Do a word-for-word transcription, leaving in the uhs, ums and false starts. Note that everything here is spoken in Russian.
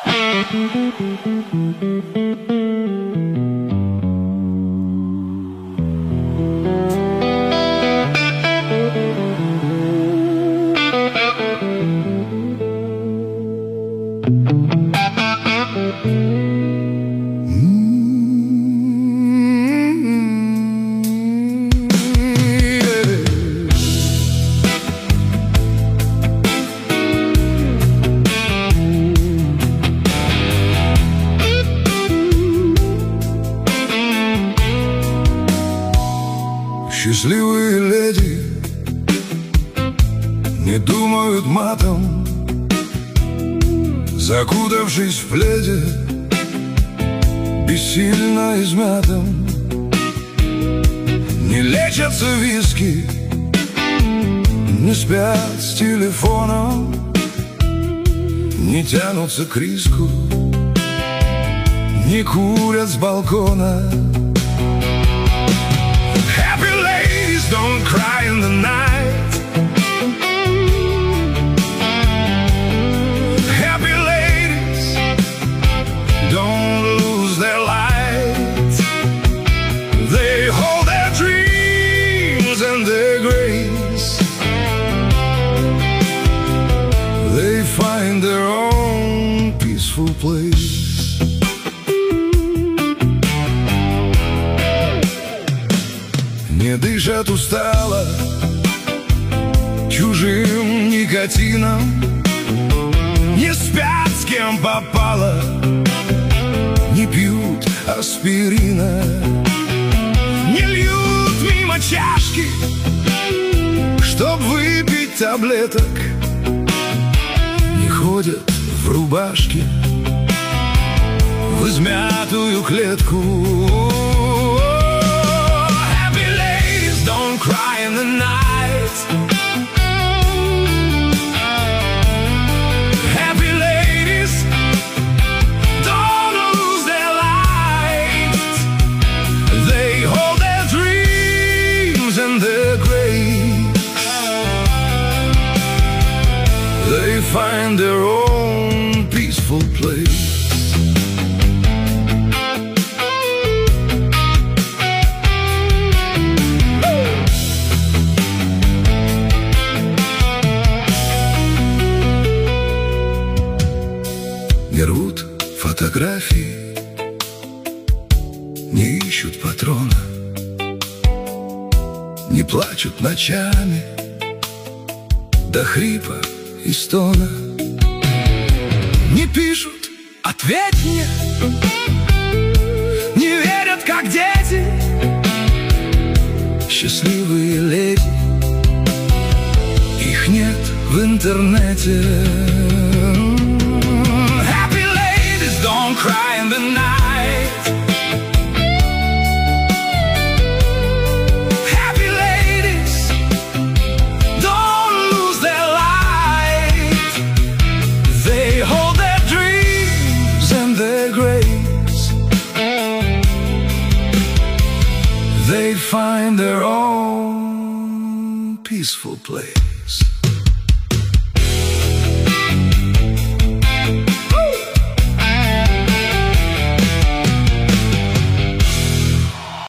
Счастливые леди не думают матом, закутавшись в пледе, бессильно измятым. Не лечатся виски, не спят с телефоном, не тянутся к риску, не курят с балкона. Don't cry in the night. Happy ladies don't lose their light. They hold their dreams and their grace. They find their own peaceful place. Не дышат устало чужим никотином, не спят с кем попало, не пьют аспирина, не льют мимо чашки, чтоб выпить таблеток, не ходят в рубашке в измятую клетку. Don't cry in the night. Happy ladies don't lose their light. They hold their dreams and their grace. They find their own peaceful place. Не рвут фотографии, не ищут патрона, не плачут ночами до хрипа и стона, не пишут «ответь мне», не верят, как дети. Счастливые леди, их нет в интернете. Don't cry in the night. Happy ladies don't lose their light. They hold their dreams and their grace. They find their own peaceful place.